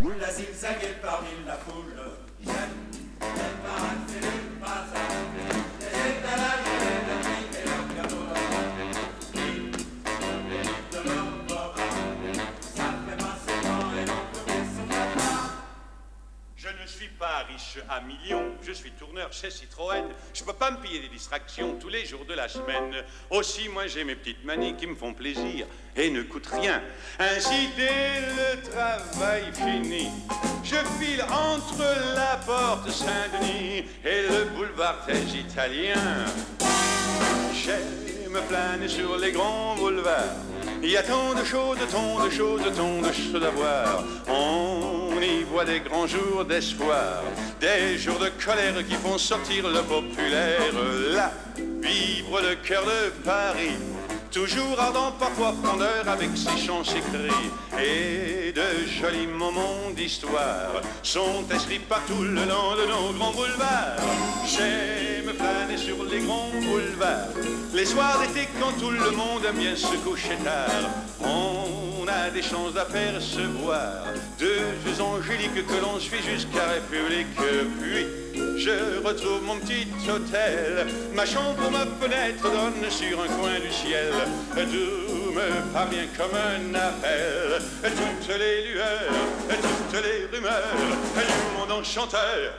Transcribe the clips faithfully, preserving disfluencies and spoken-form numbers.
La zigzaguait parmi la foule. J'aime les parades, c'est les bazars, les étalages, les tapis et leurs cadeaux d'or. Ils les livres de leur bord, ça fait passer le temps et l'on peut son papa. Je ne suis pas riche à millions, je suis tourneur chez Citroën. Je peux pas me payer des distractions tous les jours de la semaine. Aussi, moi j'ai mes petites manies qui me font plaisir et ne coûtent rien. Ainsi, dès le travail fini, je file entre la porte Saint-Denis et le boulevard des Italiens. J'aime planer sur les grands boulevards. Il y a tant de choses, tant de choses, tant de choses à voir. On y voit des grands jours d'espoir, des jours de colère qui font sortir le populaire. Là, vivre le cœur de Paris, toujours ardent, parfois frondeur, avec ses chants, ses cris et de jolis moments d'histoire sont inscrits partout le long de nos grands boulevards. J'aime flâner sur les grands boulevards, les soirs d'été quand tout le monde aime bien se coucher tard. On a des chances d'apercevoir deux yeux angéliques que l'on suit jusqu'à République. Puis je retrouve mon petit hôtel, ma chambre, ma fenêtre donne sur un coin du ciel. Tout me parvient comme un appel, toutes les lueurs, toutes les rumeurs du monde enchanteur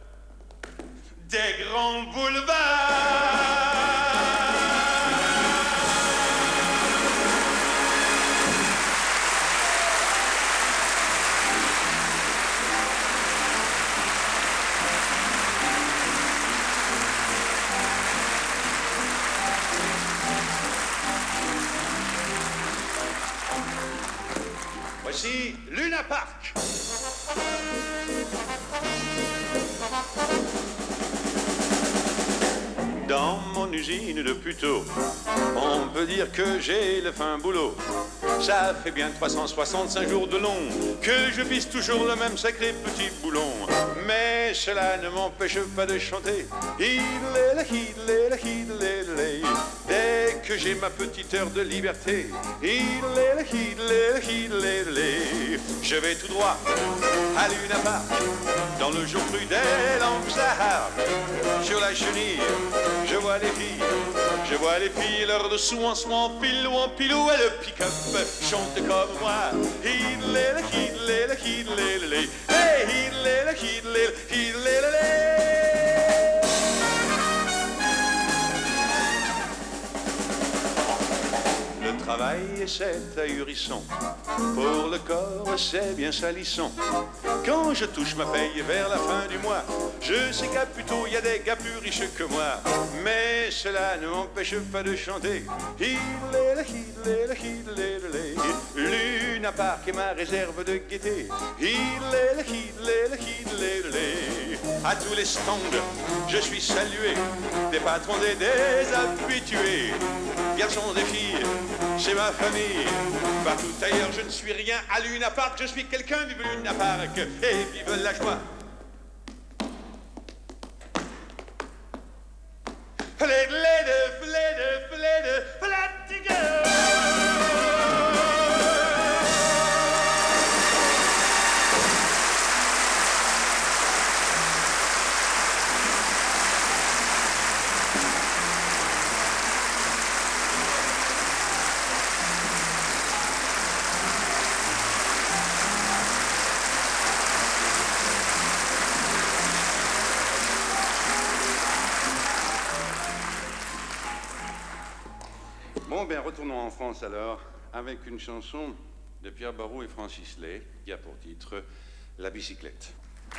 des grands boulevards. Voici Luna Park. Dans mon usine de Puteaux, on peut dire que j'ai le fin boulot. Ça fait bien trois cent soixante-cinq jours de long que je pisse toujours le même sacré petit boulon. Mais cela ne m'empêche pas de chanter. Hidlé, hidlé, hidlé. Dès que j'ai ma petite heure de liberté, hidlé, hidlé, hidlé. Je vais tout droit à Luna Park, dans le jour prudent en Sahara. Sur la chenille, je vois les filles, je vois les filles, leur dessous en soin, en pilou, en pilou, et le pick-up chante comme moi. Hidlé, hidlé, hidlé, hey, hidlé, hidlé, hidlé. Le travail, c'est ahurissant. Pour le corps, c'est bien salissant. Quand je touche ma paye vers la fin du mois, je sais qu'à plutôt il y a des gars plus riches que moi. Mais cela ne m'empêche pas de chanter. Hidlé, hidlé, hidlé. Luna Park est ma réserve de gaieté. Hidlé, hidlé, hidlé. À tous les stands, je suis salué des patrons et des habitués. Garçons et filles, c'est ma famille. Partout ailleurs, je ne suis rien. À Luna Park, je suis quelqu'un. Vive Luna Park et vive la joie. Bon, bien, retournons en France alors, avec une chanson de Pierre Barou et Francis Lay, qui a pour titre La bicyclette.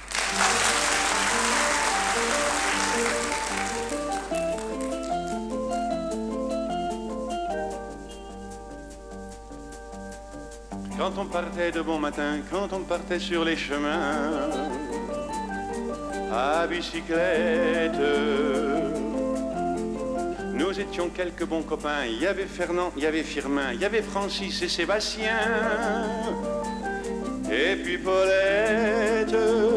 Quand on partait de bon matin, quand on partait sur les chemins, à bicyclette, nous étions quelques bons copains. Il y avait Fernand, il y avait Firmin, il y avait Francis et Sébastien, et puis Paulette.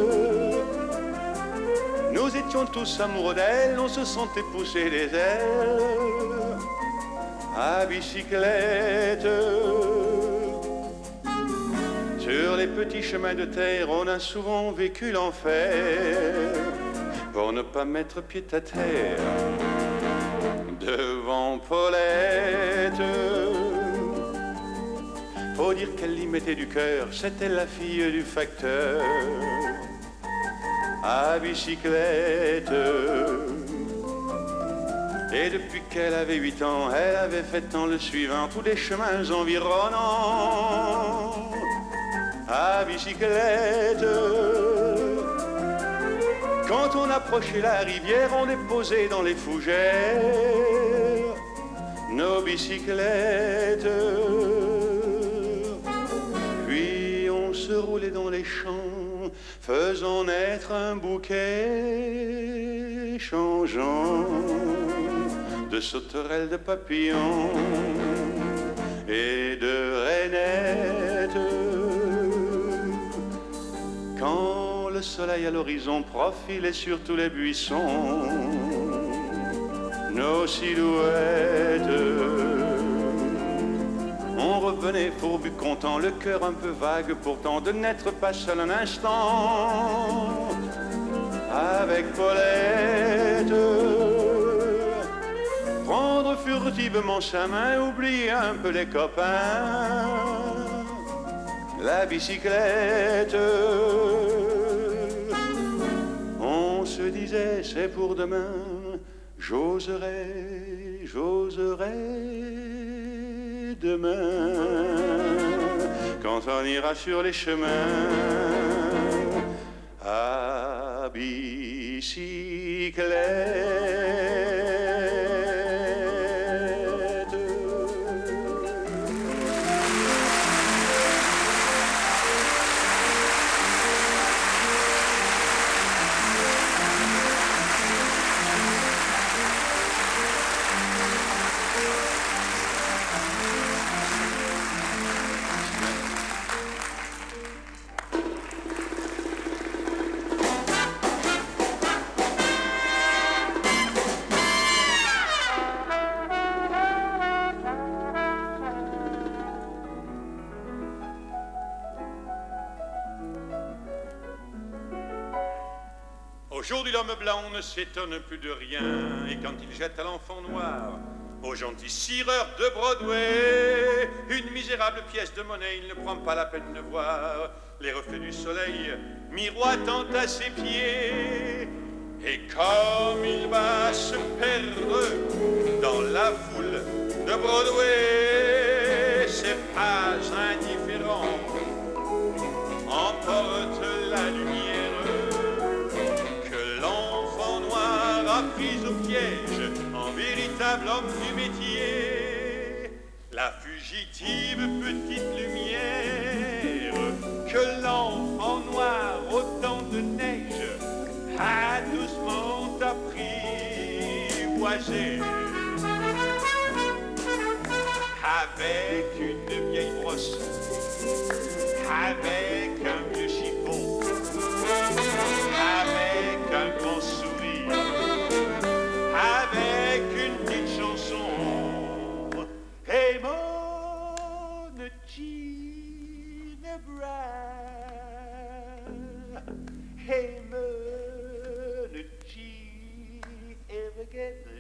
Nous étions tous amoureux d'elle, on se sentait pousser des ailes à bicyclette. Sur Sur les petits chemins de terre, on a souvent vécu l'enfer pour ne pas mettre pied à terre devant Paulette. Faut dire qu'elle y mettait du cœur, c'était la fille du facteur à bicyclette. Et depuis qu'elle avait huit ans, elle avait fait tant le suivant, tous les chemins environnants à bicyclette. Quand on approchait la rivière, on déposait dans les fougères nos bicyclettes. Puis on se roulait dans les champs, faisant naître un bouquet changeant de sauterelles, de papillons et de rainettes. Quand le soleil à l'horizon profilait sur tous les buissons nos silhouettes, on revenait fourbu content, le cœur un peu vague pourtant, de n'être pas seul un instant avec Paulette. Prendre furtivement sa main, oublier un peu les copains, la bicyclette. On se disait c'est pour demain, j'oserai, j'oserai demain, quand on ira sur les chemins à bicyclette. Aujourd'hui l'homme blanc ne s'étonne plus de rien, et quand il jette à l'enfant noir, au gentil cireur de Broadway, une misérable pièce de monnaie, il ne prend pas la peine de voir les reflets du soleil miroitant à ses pieds. Et comme il va se perdre dans la foule de Broadway, c'est pas indifférent, emporte la lumière prise au piège, en véritable homme du métier, la fugitive petite lumière que l'enfant noir au temps de neige a doucement apprivoisé. Avec une vieille brosse, avec un vieux chiffon, avec un grand sourire, avec une petite chanson. Hey mon Ginebra, hey mon ever get the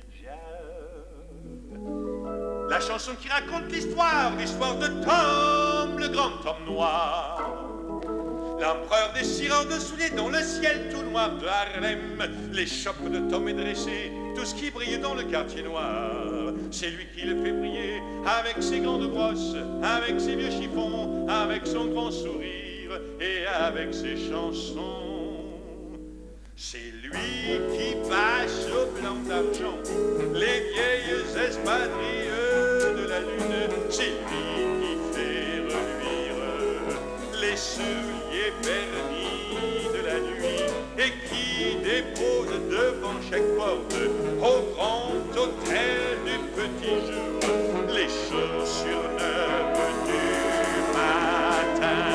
job. La chanson qui raconte l'histoire, l'histoire de Tom, le grand Tom noir, l'empereur des cireurs de souliers dans le ciel tout noir de Harlem. Les chopes de Tom est dressé, tout ce qui brille dans le quartier noir, c'est lui qui le fait briller, avec ses grandes brosses, avec ses vieux chiffons, avec son grand sourire et avec ses chansons. C'est lui qui passe au blanc d'argent les vieilles espadrilles de la lune. C'est lui qui fait reluire les souliers vernis de la nuit et qui dépose devant chaque porte au grand hôtel du petit jour les chaussures neuves du matin.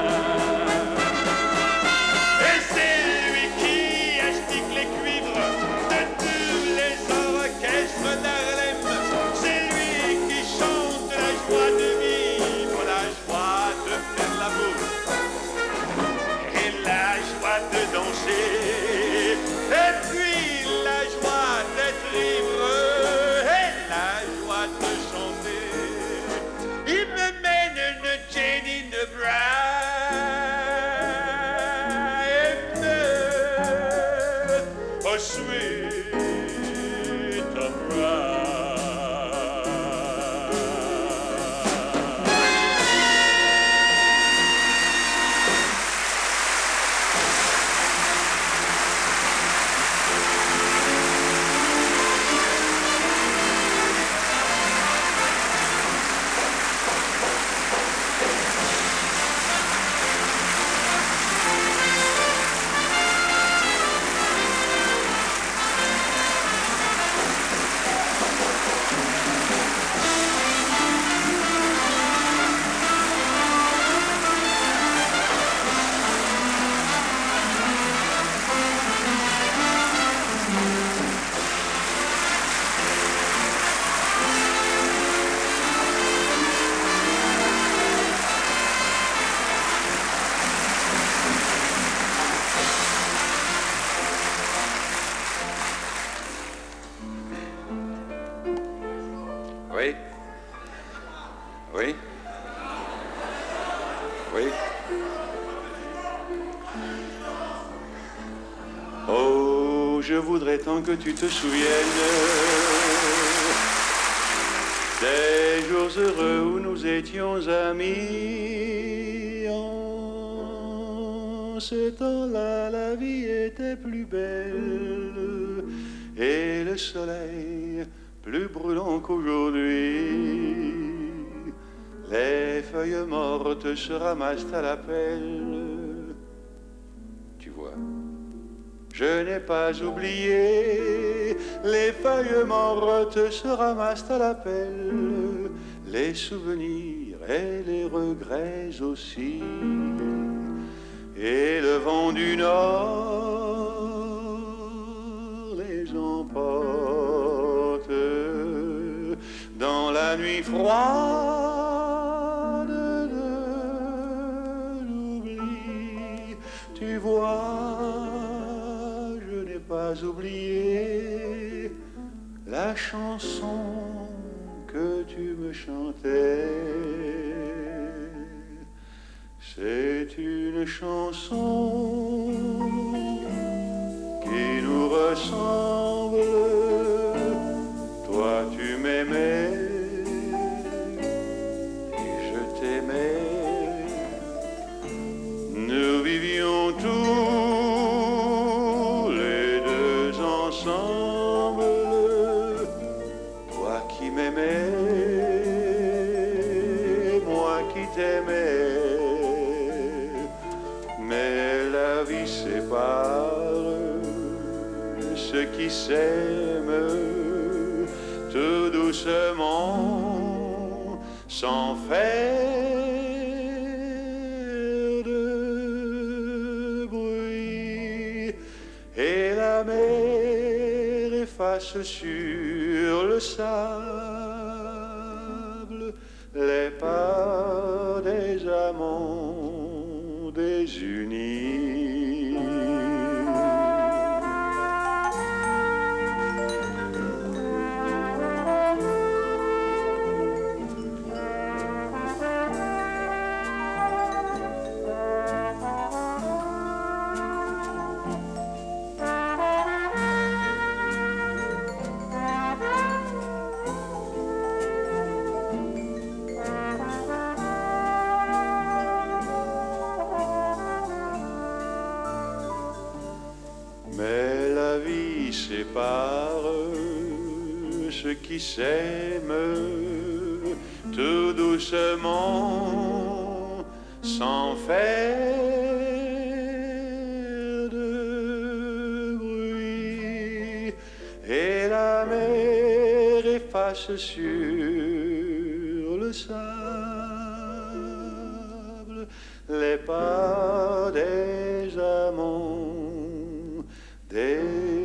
Et c'est lui qui explique les cuivres de tous les orchestres d'Harlem. C'est lui qui chante la joie de vivre, la joie de faire l'amour danser. Et puis la joie d'être ivre et la joie de chanter. Il me mène une Jenny de Bright oh sweet of Oui. Oui. Oui. Oh, je voudrais tant que tu te souviennes des jours heureux où nous étions amis. En ce temps-là, la vie était plus belle et le soleil plus brûlant qu'aujourd'hui. Les feuilles mortes se ramassent à la pelle. Tu vois, je n'ai pas oublié. Les feuilles mortes se ramassent à la pelle. Les souvenirs et les regrets aussi. Et le vent du nord les emporte dans la nuit froide de l'oubli. Tu vois, je n'ai pas oublié la chanson que tu me chantais. C'est une chanson qui nous ressemble. Toi tu m'aimais et je t'aimais. Nous vivions tous les deux ensemble. Toi qui m'aimais, moi qui t'aimais. Mais la vie sépare ceux qui s'aiment tout doucement, sans faire de bruit. Et la mer efface sur le sable les pas des amants désunis. Mais la vie sépare ceux qui s'aiment tout doucement, sans faire de bruit. Et la mer efface sur le sable les pas des amants désunis.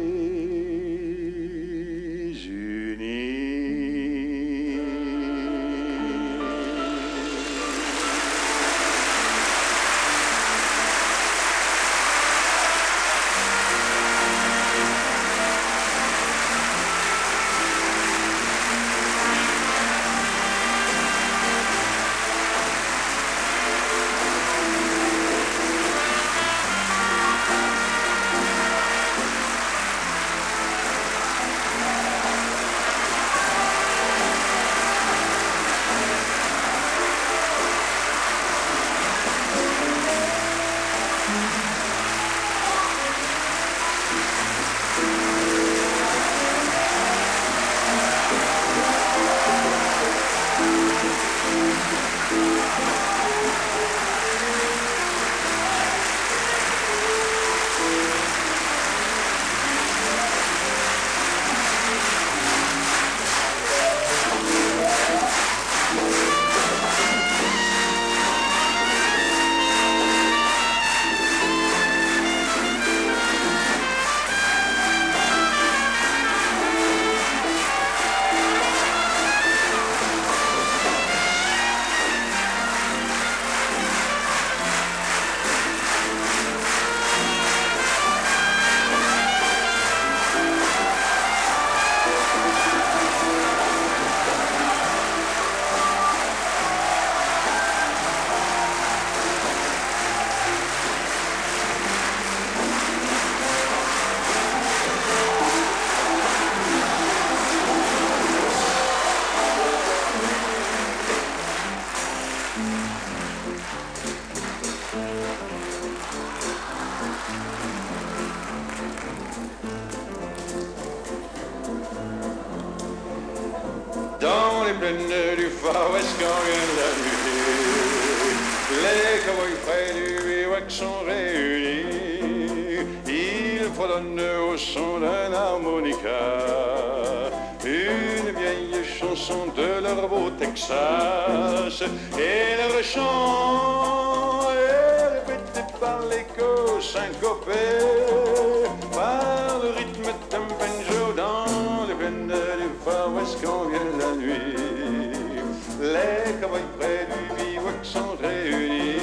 plaines du Far West quand vient la nuit. Les cowboys près du bivouac sont réunis. Ils fredonnent au son d'un harmonica une vieille chanson de leur beau Texas. Et leur chant est répété par l'écho syncopé, par le rythme d'un banjo dans les plaines du Far West quand vient la nuit. Les cowboys près du bivouac sont réunis.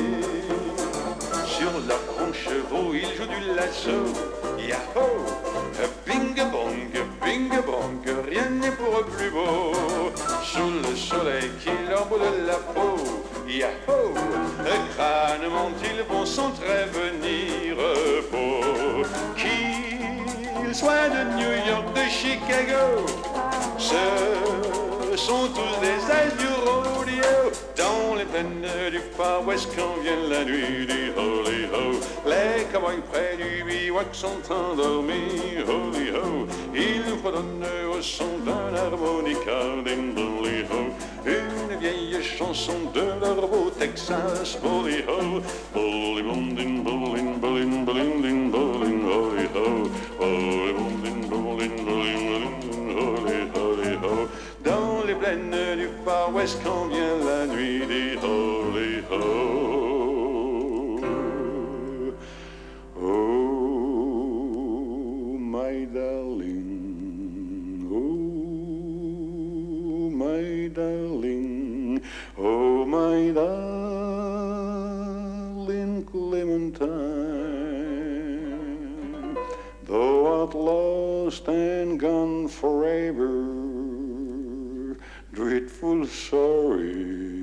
Sur leurs grands chevaux, ils jouent du lasso. Yahoo! Bing-bong, bing-bong, rien n'est pour eux plus beau. Sous le soleil qui leur brûle la peau. Yahoo! Crânement, ils vont s'entrevenir repos. Qu'ils soient de New York, de Chicago, ce sont tous des as du rodeo. Dans les plaines du Far West quand vient la nuit du holy ho. Les cowboys près du bivouac sont endormis, holy ho. Ils nous fredonnent au son d'un harmonica, holy ho. Une vieille chanson de leur beau Texas, holy ho. Holy bondin, bowling, bowling, bowling, bowling, holy ho. Holy bondin, bowling, bowling, holy, holy ho. Dans les plaines du Far West quand vient la nuit des holy ho. Oh, my darling, oh, my darling, oh, my darling Clementine, thou art lost and gone forever, dreadful sorry